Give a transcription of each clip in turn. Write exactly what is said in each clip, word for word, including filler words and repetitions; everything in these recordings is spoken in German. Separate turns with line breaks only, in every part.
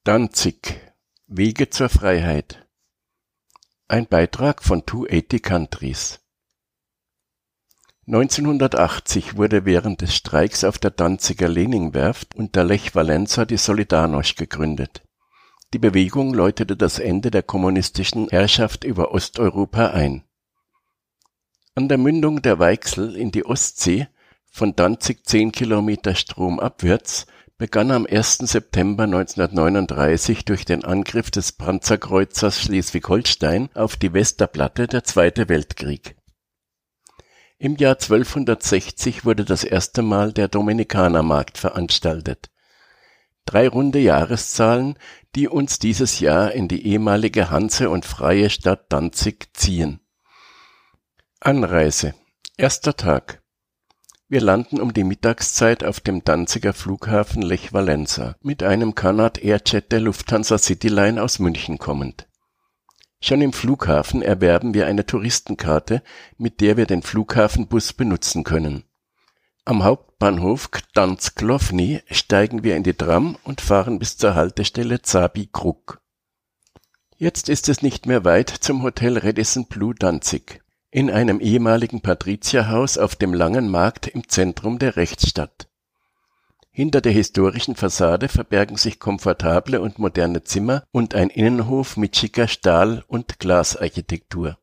Danzig – Wege zur Freiheit. Ein Beitrag von zweihundertachtzig Countries. neunzehnhundertachtzig wurde während des Streiks auf der Danziger Lenin-Werft unter Lech Wałęsa die Solidarność gegründet. Die Bewegung läutete das Ende der kommunistischen Herrschaft über Osteuropa ein. An der Mündung der Weichsel in die Ostsee, von Danzig zehn Kilometer stromabwärts, begann am ersten September neunzehnhundertneununddreißig durch den Angriff des Panzerkreuzers Schleswig-Holstein auf die Westerplatte der Zweite Weltkrieg. Im Jahr zwölfhundertsechzig wurde das erste Mal der Dominikanermarkt veranstaltet. Drei runde Jahreszahlen, die uns dieses Jahr in die ehemalige Hanse- und freie Stadt Danzig ziehen. Anreise. Erster Tag. Wir landen um die Mittagszeit auf dem Danziger Flughafen Lech Wałęsa, mit einem Canard Airjet der Lufthansa Cityline aus München kommend. Schon im Flughafen erwerben wir eine Touristenkarte, mit der wir den Flughafenbus benutzen können. Am Hauptbahnhof Gdańsk-Główny steigen wir in die Tram und fahren bis zur Haltestelle Żabí Kruk. Jetzt ist es nicht mehr weit zum Hotel Radisson Blu Danzig, in einem ehemaligen Patrizierhaus auf dem Langen Markt im Zentrum der Rechtsstadt. Hinter der historischen Fassade verbergen sich komfortable und moderne Zimmer und ein Innenhof mit schicker Stahl- und Glasarchitektur.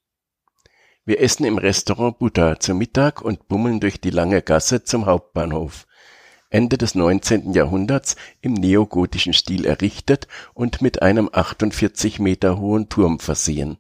Wir essen im Restaurant Buddha zu Mittag und bummeln durch die lange Gasse zum Hauptbahnhof, Ende des neunzehnten Jahrhunderts im neogotischen Stil errichtet und mit einem achtundvierzig Meter hohen Turm versehen.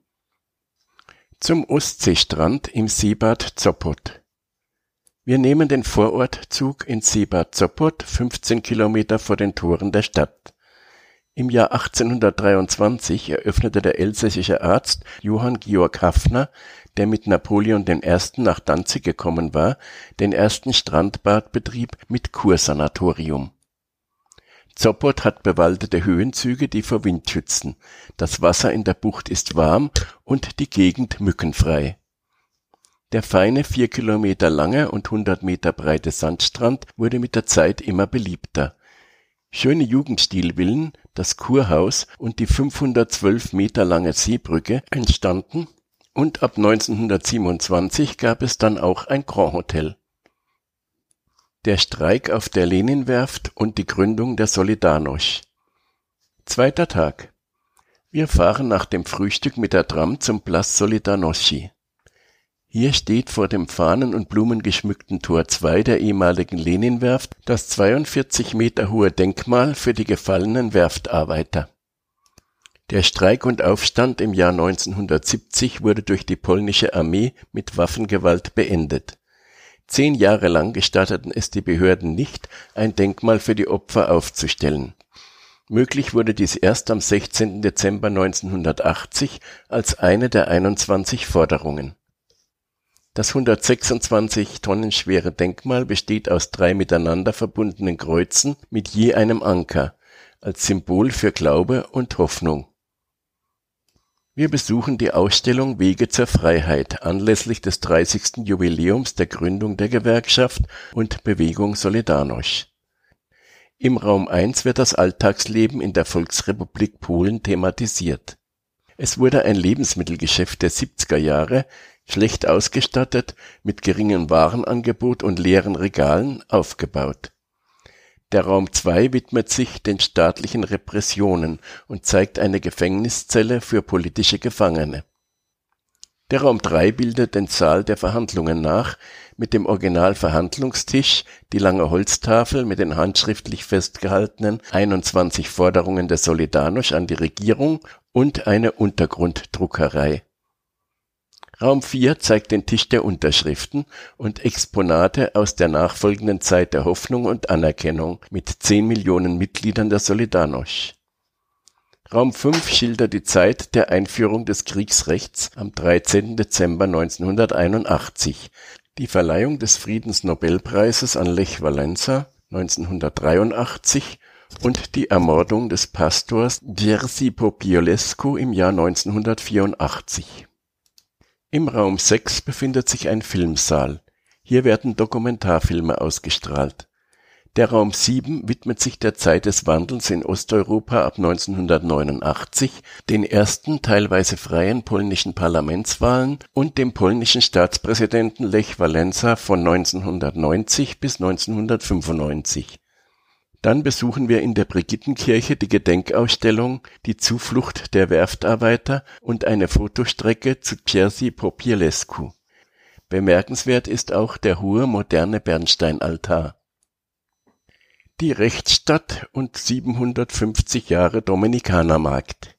Zum Ostseestrand im Seebad Sopot. Wir nehmen den Vorortzug ins Seebad Sopot, fünfzehn Kilometer vor den Toren der Stadt. Im Jahr achtzehnhundertdreiundzwanzig eröffnete der elsässische Arzt Johann Georg Haffner, der mit Napoleon der Erste nach Danzig gekommen war, den ersten Strandbadbetrieb mit Kursanatorium. Sopot hat bewaldete Höhenzüge, die vor Wind schützen. Das Wasser in der Bucht ist warm und die Gegend mückenfrei. Der feine, vier Kilometer lange und hundert Meter breite Sandstrand wurde mit der Zeit immer beliebter. Schöne Jugendstilvillen, das Kurhaus und die fünfhundertzwölf Meter lange Seebrücke entstanden und ab neunzehnhundertsiebenundzwanzig gab es dann auch ein Grand Hotel. Der Streik auf der Lenin-Werft und die Gründung der Solidarność. Zweiter Tag. Wir fahren nach dem Frühstück mit der Tram zum Place Solidarności. Hier steht vor dem fahnen- und blumengeschmückten Tor zwei der ehemaligen Lenin-Werft das zweiundvierzig Meter hohe Denkmal für die gefallenen Werftarbeiter. Der Streik und Aufstand im Jahr neunzehnhundertsiebzig wurde durch die polnische Armee mit Waffengewalt beendet. Zehn Jahre lang gestatteten es die Behörden nicht, ein Denkmal für die Opfer aufzustellen. Möglich wurde dies erst am sechzehnten Dezember neunzehnhundertachtzig als eine der einundzwanzig Forderungen. Das hundertsechsundzwanzig Tonnen schwere Denkmal besteht aus drei miteinander verbundenen Kreuzen mit je einem Anker, als Symbol für Glaube und Hoffnung. Wir besuchen die Ausstellung Wege zur Freiheit anlässlich des dreißigsten Jubiläums der Gründung der Gewerkschaft und Bewegung Solidarność. Im Raum eins wird das Alltagsleben in der Volksrepublik Polen thematisiert. Es wurde ein Lebensmittelgeschäft der siebziger Jahre, schlecht ausgestattet, mit geringem Warenangebot und leeren Regalen, aufgebaut. Der Raum zwei widmet sich den staatlichen Repressionen und zeigt eine Gefängniszelle für politische Gefangene. Der Raum drei bildet den Saal der Verhandlungen nach, mit dem Originalverhandlungstisch, die lange Holztafel mit den handschriftlich festgehaltenen einundzwanzig Forderungen der Solidarność an die Regierung und eine Untergrunddruckerei. Raum vier zeigt den Tisch der Unterschriften und Exponate aus der nachfolgenden Zeit der Hoffnung und Anerkennung mit zehn Millionen Mitgliedern der Solidarność. Raum fünf schildert die Zeit der Einführung des Kriegsrechts am dreizehnten Dezember neunzehnhunderteinundachtzig, die Verleihung des Friedensnobelpreises an Lech Wałęsa neunzehnhundertdreiundachtzig und die Ermordung des Pastors Jerzy Popiołek im Jahr neunzehnhundertvierundachtzig. Im Raum sechs befindet sich ein Filmsaal. Hier werden Dokumentarfilme ausgestrahlt. Der Raum sieben widmet sich der Zeit des Wandels in Osteuropa ab neunzehnhundertneunundachtzig, den ersten teilweise freien polnischen Parlamentswahlen und dem polnischen Staatspräsidenten Lech Wałęsa von neunzehnhundertneunzig bis neunzehnhundertfünfundneunzig. Dann besuchen wir in der Brigittenkirche die Gedenkausstellung Die Zuflucht der Werftarbeiter und eine Fotostrecke zu Jerzy Popielescu. Bemerkenswert ist auch der hohe moderne Bernsteinaltar. Die Rechtsstadt und siebenhundertfünfzig Jahre Dominikanermarkt.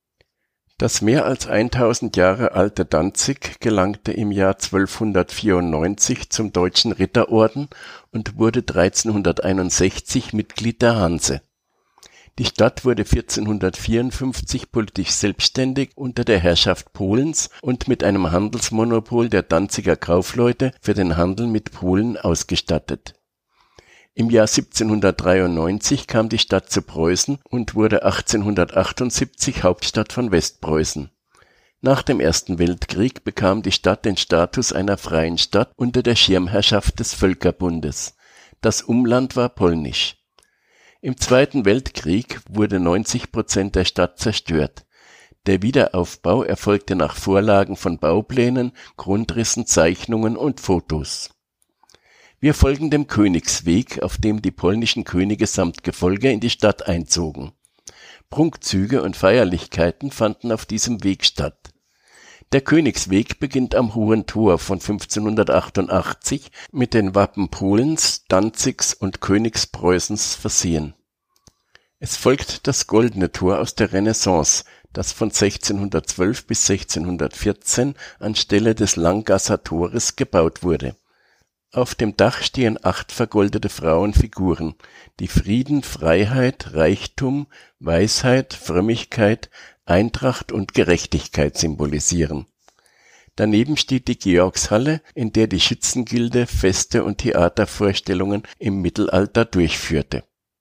Das mehr als tausend Jahre alte Danzig gelangte im Jahr zwölfhundertvierundneunzig zum Deutschen Ritterorden und wurde dreizehnhunderteinundsechzig Mitglied der Hanse. Die Stadt wurde vierzehnhundertvierundfünfzig politisch selbstständig unter der Herrschaft Polens und mit einem Handelsmonopol der Danziger Kaufleute für den Handel mit Polen ausgestattet. Im Jahr siebzehnhundertdreiundneunzig kam die Stadt zu Preußen und wurde achtzehnhundertachtundsiebzig Hauptstadt von Westpreußen. Nach dem Ersten Weltkrieg bekam die Stadt den Status einer freien Stadt unter der Schirmherrschaft des Völkerbundes. Das Umland war polnisch. Im Zweiten Weltkrieg wurde neunzig Prozent der Stadt zerstört. Der Wiederaufbau erfolgte nach Vorlagen von Bauplänen, Grundrissen, Zeichnungen und Fotos. Wir folgen dem Königsweg, auf dem die polnischen Könige samt Gefolge in die Stadt einzogen. Prunkzüge und Feierlichkeiten fanden auf diesem Weg statt. Der Königsweg beginnt am Hohen Tor von fünfzehnhundertachtundachtzig mit den Wappen Polens, Danzigs und Königspreußens versehen. Es folgt das Goldene Tor aus der Renaissance, das von sechzehnhundertzwölf bis sechzehnhundertvierzehn anstelle des Langgasser Tores gebaut wurde. Auf dem Dach stehen acht vergoldete Frauenfiguren, die Frieden, Freiheit, Reichtum, Weisheit, Frömmigkeit, Eintracht und Gerechtigkeit symbolisieren. Daneben steht die Georgshalle, in der die Schützengilde Feste und Theatervorstellungen im Mittelalter durchführte.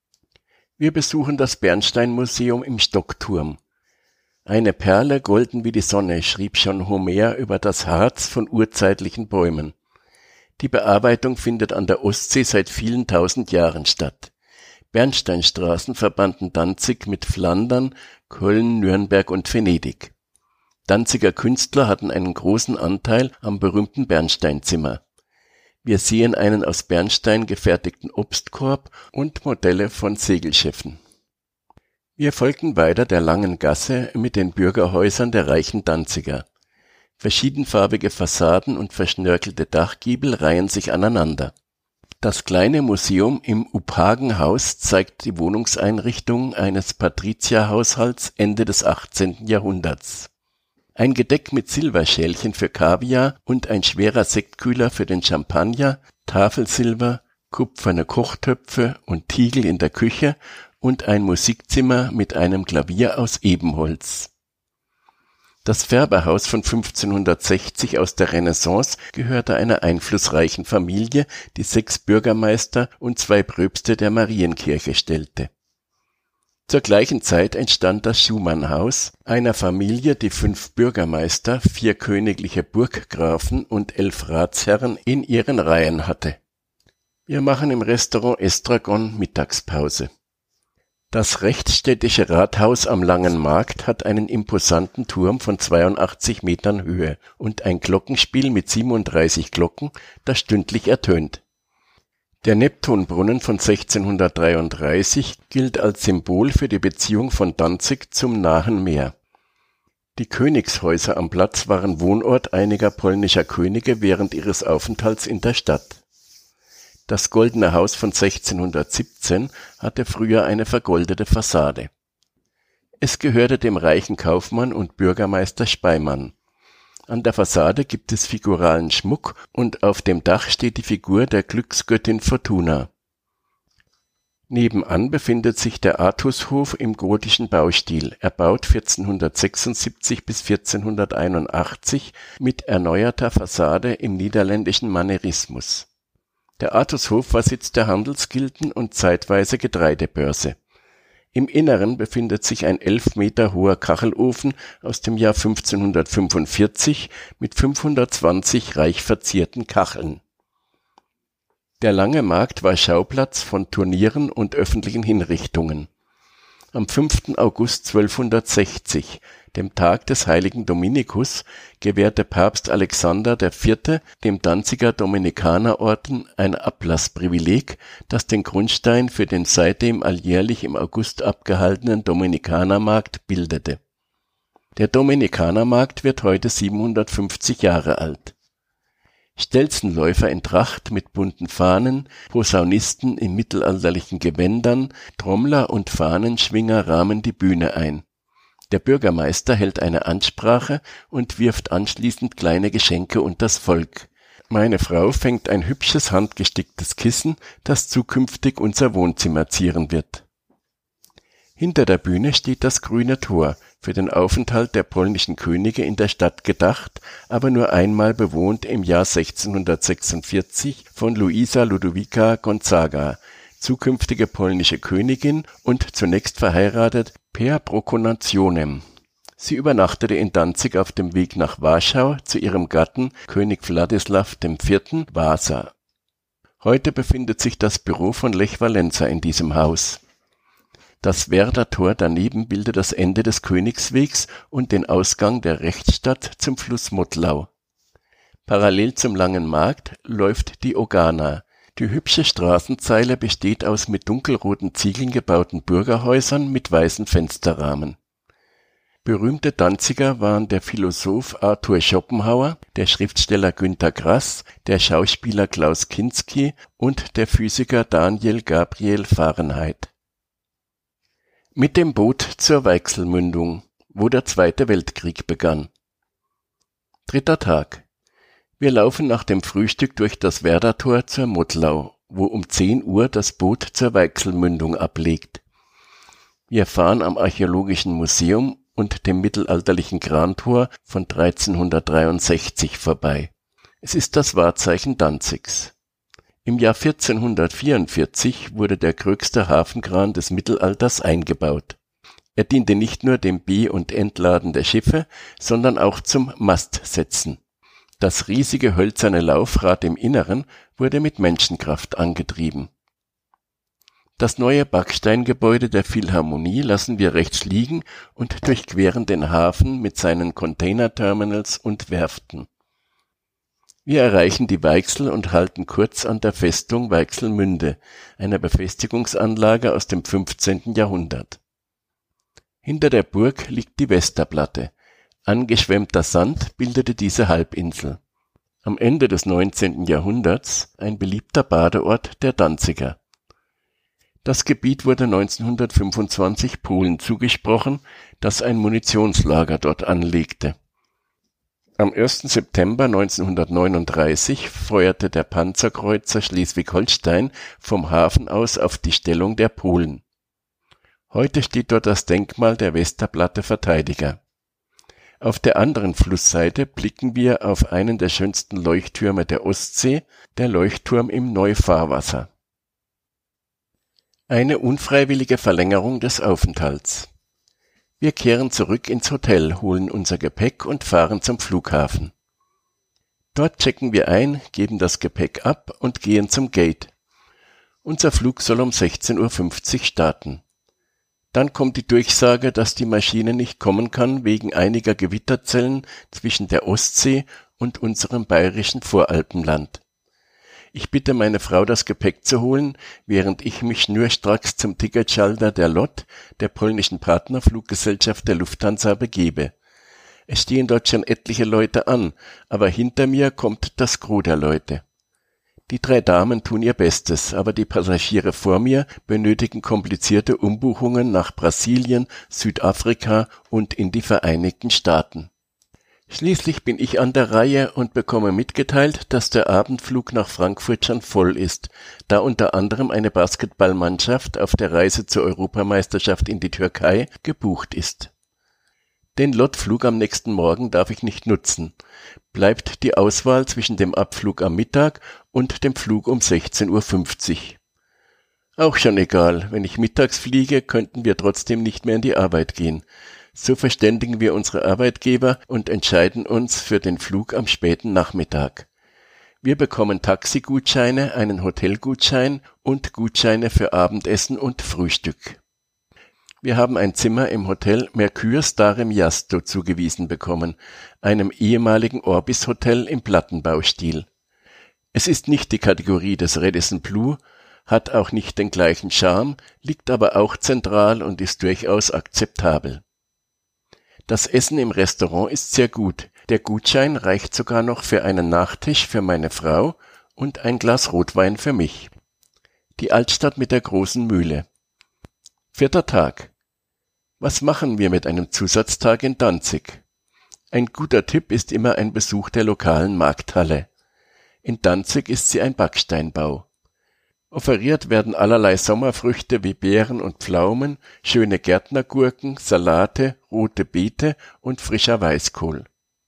Wir besuchen das Bernsteinmuseum im Stockturm. Eine Perle, golden wie die Sonne, schrieb schon Homer über das Harz von urzeitlichen Bäumen. Die Bearbeitung findet an der Ostsee seit vielen tausend Jahren statt. Bernsteinstraßen verbanden Danzig mit Flandern, Köln, Nürnberg und Venedig. Danziger Künstler hatten einen großen Anteil am berühmten Bernsteinzimmer. Wir sehen einen aus Bernstein gefertigten Obstkorb und Modelle von Segelschiffen. Wir folgen weiter der langen Gasse mit den Bürgerhäusern der reichen Danziger. Verschiedenfarbige Fassaden und verschnörkelte Dachgiebel reihen sich aneinander. Das kleine Museum im Uphagenhaus zeigt die Wohnungseinrichtung eines Patrizierhaushalts Ende des achtzehnten Jahrhunderts. Ein Gedeck mit Silberschälchen für Kaviar und ein schwerer Sektkühler für den Champagner, Tafelsilber, kupferne Kochtöpfe und Tiegel in der Küche und ein Musikzimmer mit einem Klavier aus Ebenholz. Das Färberhaus von fünfzehnhundertsechzig aus der Renaissance gehörte einer einflussreichen Familie, die sechs Bürgermeister und zwei Pröpste der Marienkirche stellte. Zur gleichen Zeit entstand das Schumannhaus, einer Familie, die fünf Bürgermeister, vier königliche Burggrafen und elf Ratsherren in ihren Reihen hatte. Wir machen im Restaurant Estragon Mittagspause. Das rechtsstädtische Rathaus am Langen Markt hat einen imposanten Turm von zweiundachtzig Metern Höhe und ein Glockenspiel mit siebenunddreißig Glocken, das stündlich ertönt. Der Neptunbrunnen von sechzehnhundertdreiunddreißig gilt als Symbol für die Beziehung von Danzig zum nahen Meer. Die Königshäuser am Platz waren Wohnort einiger polnischer Könige während ihres Aufenthalts in der Stadt. Das Goldene Haus von sechzehnhundertsiebzehn hatte früher eine vergoldete Fassade. Es gehörte dem reichen Kaufmann und Bürgermeister Speimann. An der Fassade gibt es figuralen Schmuck und auf dem Dach steht die Figur der Glücksgöttin Fortuna. Nebenan befindet sich der Artushof im gotischen Baustil, erbaut vierzehnhundertsechsundsiebzig bis vierzehnhunderteinundachtzig mit erneuerter Fassade im niederländischen Manierismus. Der Artushof war Sitz der Handelsgilden und zeitweise Getreidebörse. Im Inneren befindet sich ein elf Meter hoher Kachelofen aus dem Jahr fünfzehnhundertfünfundvierzig mit fünfhundertzwanzig reich verzierten Kacheln. Der Lange Markt war Schauplatz von Turnieren und öffentlichen Hinrichtungen. Am fünften August zwölfhundertsechzig, dem Tag des heiligen Dominikus, gewährte Papst Alexander der Vierte dem Danziger Dominikanerorden ein Ablassprivileg, das den Grundstein für den seitdem alljährlich im August abgehaltenen Dominikanermarkt bildete. Der Dominikanermarkt wird heute siebenhundertfünfzig Jahre alt. Stelzenläufer in Tracht mit bunten Fahnen, Posaunisten in mittelalterlichen Gewändern, Trommler und Fahnenschwinger rahmen die Bühne ein. Der Bürgermeister hält eine Ansprache und wirft anschließend kleine Geschenke unters Volk. Meine Frau fängt ein hübsches handgesticktes Kissen, das zukünftig unser Wohnzimmer zieren wird. Hinter der Bühne steht das Grüne Tor, für den Aufenthalt der polnischen Könige in der Stadt gedacht, aber nur einmal bewohnt im Jahr sechzehnhundertsechsundvierzig von Luisa Ludovica Gonzaga, zukünftige polnische Königin und zunächst verheiratet per Prokurationem. Sie übernachtete in Danzig auf dem Weg nach Warschau zu ihrem Gatten König Wladislaw der Vierte. Wasa. Heute befindet sich das Büro von Lech Wałęsa in diesem Haus. Das Werder Tor daneben bildet das Ende des Königswegs und den Ausgang der Rechtsstadt zum Fluss Modlau. Parallel zum Langen Markt läuft die Ogana. Die hübsche Straßenzeile besteht aus mit dunkelroten Ziegeln gebauten Bürgerhäusern mit weißen Fensterrahmen. Berühmte Danziger waren der Philosoph Arthur Schopenhauer, der Schriftsteller Günter Grass, der Schauspieler Klaus Kinski und der Physiker Daniel Gabriel Fahrenheit. Mit dem Boot zur Weichselmündung, wo der Zweite Weltkrieg begann. Dritter Tag. Wir laufen nach dem Frühstück durch das Werdertor zur Modlau, wo um zehn Uhr das Boot zur Weichselmündung ablegt. Wir fahren am Archäologischen Museum und dem mittelalterlichen Krantor von dreizehnhundertdreiundsechzig vorbei. Es ist das Wahrzeichen Danzigs. Im Jahr vierzehnhundertvierundvierzig wurde der größte Hafenkran des Mittelalters eingebaut. Er diente nicht nur dem Be- und Entladen der Schiffe, sondern auch zum Mastsetzen. Das riesige hölzerne Laufrad im Inneren wurde mit Menschenkraft angetrieben. Das neue Backsteingebäude der Philharmonie lassen wir rechts liegen und durchqueren den Hafen mit seinen Containerterminals und Werften. Wir erreichen die Weichsel und halten kurz an der Festung Weichselmünde, einer Befestigungsanlage aus dem fünfzehnten Jahrhundert. Hinter der Burg liegt die Westerplatte. Angeschwemmter Sand bildete diese Halbinsel. Am Ende des neunzehnten Jahrhunderts ein beliebter Badeort der Danziger. Das Gebiet wurde neunzehnhundertfünfundzwanzig Polen zugesprochen, das ein Munitionslager dort anlegte. Am ersten September neunzehnhundertneununddreißig feuerte der Panzerkreuzer Schleswig-Holstein vom Hafen aus auf die Stellung der Polen. Heute steht dort das Denkmal der Westerplatte Verteidiger. Auf der anderen Flussseite blicken wir auf einen der schönsten Leuchttürme der Ostsee, der Leuchtturm im Neufahrwasser. Eine unfreiwillige Verlängerung des Aufenthalts. Wir kehren zurück ins Hotel, holen unser Gepäck und fahren zum Flughafen. Dort checken wir ein, geben das Gepäck ab und gehen zum Gate. Unser Flug soll um sechzehn Uhr fünfzig starten. Dann kommt die Durchsage, dass die Maschine nicht kommen kann wegen einiger Gewitterzellen zwischen der Ostsee und unserem bayerischen Voralpenland. Ich bitte meine Frau, das Gepäck zu holen, während ich mich schnurstracks zum Ticketschalter der L O T, der polnischen Partnerfluggesellschaft der Lufthansa, begebe. Es stehen dort schon etliche Leute an, aber hinter mir kommt das Gros der Leute. Die drei Damen tun ihr Bestes, aber die Passagiere vor mir benötigen komplizierte Umbuchungen nach Brasilien, Südafrika und in die Vereinigten Staaten. Schließlich bin ich an der Reihe und bekomme mitgeteilt, dass der Abendflug nach Frankfurt schon voll ist, da unter anderem eine Basketballmannschaft auf der Reise zur Europameisterschaft in die Türkei gebucht ist. Den L O T-Flug am nächsten Morgen darf ich nicht nutzen. Bleibt die Auswahl zwischen dem Abflug am Mittag und dem Flug um sechzehn Uhr fünfzig. Auch schon egal, wenn ich mittags fliege, könnten wir trotzdem nicht mehr in die Arbeit gehen. So verständigen wir unsere Arbeitgeber und entscheiden uns für den Flug am späten Nachmittag. Wir bekommen Taxigutscheine, einen Hotelgutschein und Gutscheine für Abendessen und Frühstück. Wir haben ein Zimmer im Hotel Mercure Stare Miasto zugewiesen bekommen, einem ehemaligen Orbis-Hotel im Plattenbaustil. Es ist nicht die Kategorie des Radisson Blu, hat auch nicht den gleichen Charme, liegt aber auch zentral und ist durchaus akzeptabel. Das Essen im Restaurant ist sehr gut. Der Gutschein reicht sogar noch für einen Nachtisch für meine Frau und ein Glas Rotwein für mich. Die Altstadt mit der großen Mühle. Vierter Tag. Was machen wir mit einem Zusatztag in Danzig? Ein guter Tipp ist immer ein Besuch der lokalen Markthalle. In Danzig ist sie ein Backsteinbau. Offeriert werden allerlei Sommerfrüchte wie Beeren und Pflaumen, schöne Gärtnergurken, Salate, rote Beete und frischer Weißkohl.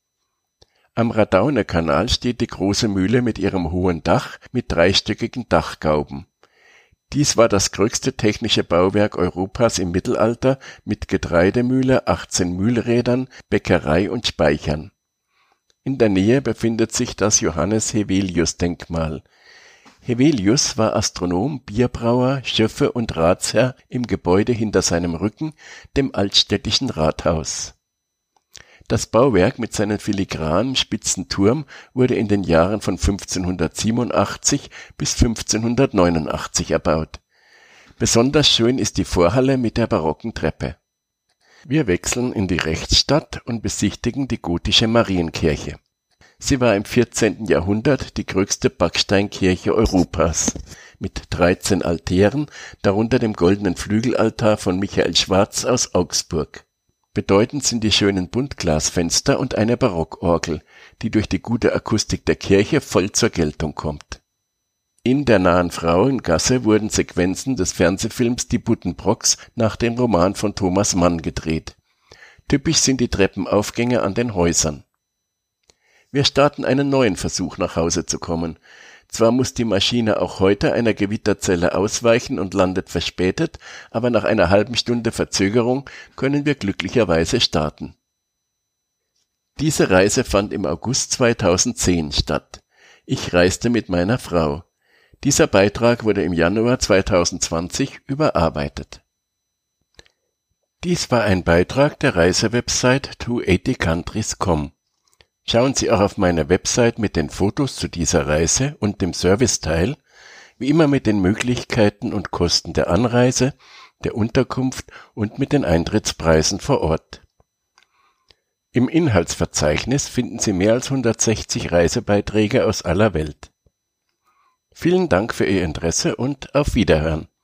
Am Radaunekanal steht die große Mühle mit ihrem hohen Dach mit dreistöckigen Dachgauben. Dies war das größte technische Bauwerk Europas im Mittelalter mit Getreidemühle, achtzehn Mühlrädern, Bäckerei und Speichern. In der Nähe befindet sich das Johannes-Hevelius-Denkmal. Hevelius war Astronom, Bierbrauer, Schöffe und Ratsherr im Gebäude hinter seinem Rücken, dem altstädtischen Rathaus. Das Bauwerk mit seinem filigranen, spitzen Turm wurde in den Jahren von fünfzehnhundertsiebenundachtzig bis fünfzehnhundertneunundachtzig erbaut. Besonders schön ist die Vorhalle mit der barocken Treppe. Wir wechseln in die Rechtsstadt und besichtigen die gotische Marienkirche. Sie war im vierzehnten Jahrhundert die größte Backsteinkirche Europas, mit dreizehn Altären, darunter dem goldenen Flügelaltar von Michael Schwarz aus Augsburg. Bedeutend sind die schönen Buntglasfenster und eine Barockorgel, die durch die gute Akustik der Kirche voll zur Geltung kommt. In der Nahen Frauengasse wurden Sequenzen des Fernsehfilms Die Buddenbrooks nach dem Roman von Thomas Mann gedreht. Typisch sind die Treppenaufgänge an den Häusern. Wir starten einen neuen Versuch, nach Hause zu kommen. Zwar muss die Maschine auch heute einer Gewitterzelle ausweichen und landet verspätet, aber nach einer halben Stunde Verzögerung können wir glücklicherweise starten. Diese Reise fand im August zweitausendzehn statt. Ich reiste mit meiner Frau. Dieser Beitrag wurde im Januar zweitausendzwanzig überarbeitet. Dies war ein Beitrag der Reisewebsite zweihundertachtzig countries punkt com. Schauen Sie auch auf meine Website mit den Fotos zu dieser Reise und dem Serviceteil, wie immer mit den Möglichkeiten und Kosten der Anreise, der Unterkunft und mit den Eintrittspreisen vor Ort. Im Inhaltsverzeichnis finden Sie mehr als hundertsechzig Reisebeiträge aus aller Welt. Vielen Dank für Ihr Interesse und auf Wiederhören.